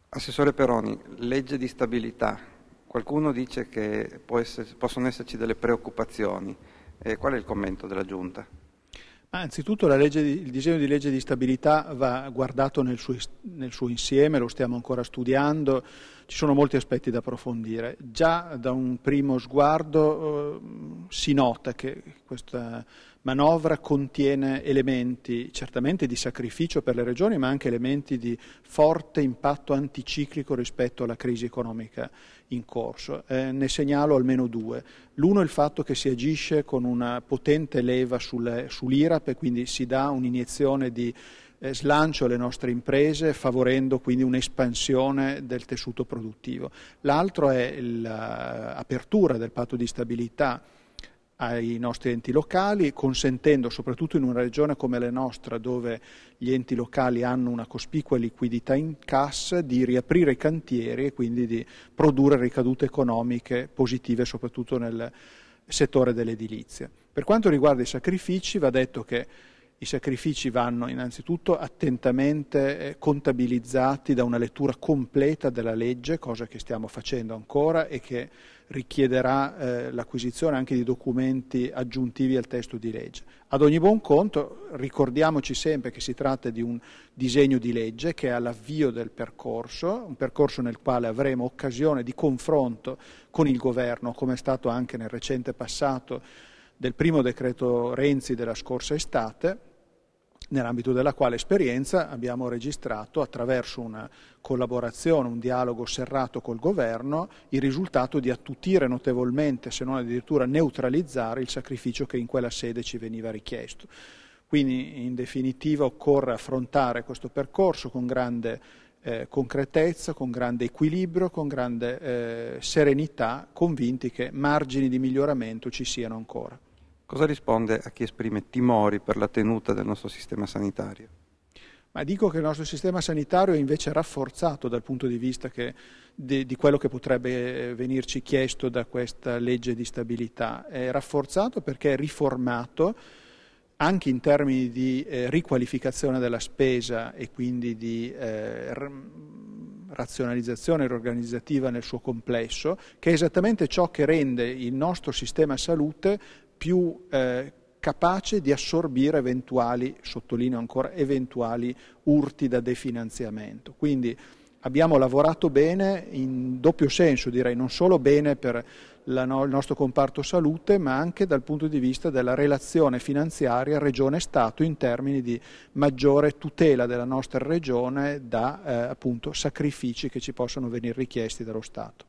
Assessore Peroni, legge di stabilità. Qualcuno dice che possono esserci delle preoccupazioni. Qual è il commento della Giunta? Anzitutto il disegno di legge di stabilità va guardato nel suo insieme, lo stiamo ancora studiando, ci sono molti aspetti da approfondire. Già da un primo sguardo si nota che questa manovra contiene elementi certamente di sacrificio per le regioni, ma anche elementi di forte impatto anticiclico rispetto alla crisi economica in corso. Ne segnalo almeno due. L'uno è il fatto che si agisce con una potente leva sull'IRAP e quindi si dà un'iniezione di slancio alle nostre imprese, favorendo quindi un'espansione del tessuto produttivo. L'altro è l'apertura del patto di stabilità ai nostri enti locali, consentendo soprattutto in una regione come la nostra, dove gli enti locali hanno una cospicua liquidità in cassa, di riaprire i cantieri e quindi di produrre ricadute economiche positive soprattutto nel settore dell'edilizia. Per quanto riguarda i sacrifici, va detto che i sacrifici vanno innanzitutto attentamente contabilizzati da una lettura completa della legge, cosa che stiamo facendo ancora e che richiederà l'acquisizione anche di documenti aggiuntivi al testo di legge. Ad ogni buon conto ricordiamoci sempre che si tratta di un disegno di legge che è all'avvio del percorso, un percorso nel quale avremo occasione di confronto con il governo, come è stato anche nel recente passato del primo decreto Renzi della scorsa estate, nell'ambito della quale esperienza abbiamo registrato attraverso una collaborazione, un dialogo serrato col governo, il risultato di attutire notevolmente, se non addirittura neutralizzare, il sacrificio che in quella sede ci veniva richiesto. Quindi in definitiva occorre affrontare questo percorso con grande concretezza, con grande equilibrio, con grande serenità, convinti che margini di miglioramento ci siano ancora. Cosa risponde a chi esprime timori per la tenuta del nostro sistema sanitario? Ma dico che il nostro sistema sanitario è invece rafforzato dal punto di vista di quello che potrebbe venirci chiesto da questa legge di stabilità. È rafforzato perché è riformato anche in termini di riqualificazione della spesa e quindi di razionalizzazione organizzativa nel suo complesso, che è esattamente ciò che rende il nostro sistema salute più capace di assorbire eventuali, sottolineo ancora, eventuali urti da definanziamento. Quindi abbiamo lavorato bene in doppio senso, direi, non solo bene per il nostro comparto salute, ma anche dal punto di vista della relazione finanziaria Regione-Stato in termini di maggiore tutela della nostra Regione da appunto sacrifici che ci possono venire richiesti dallo Stato.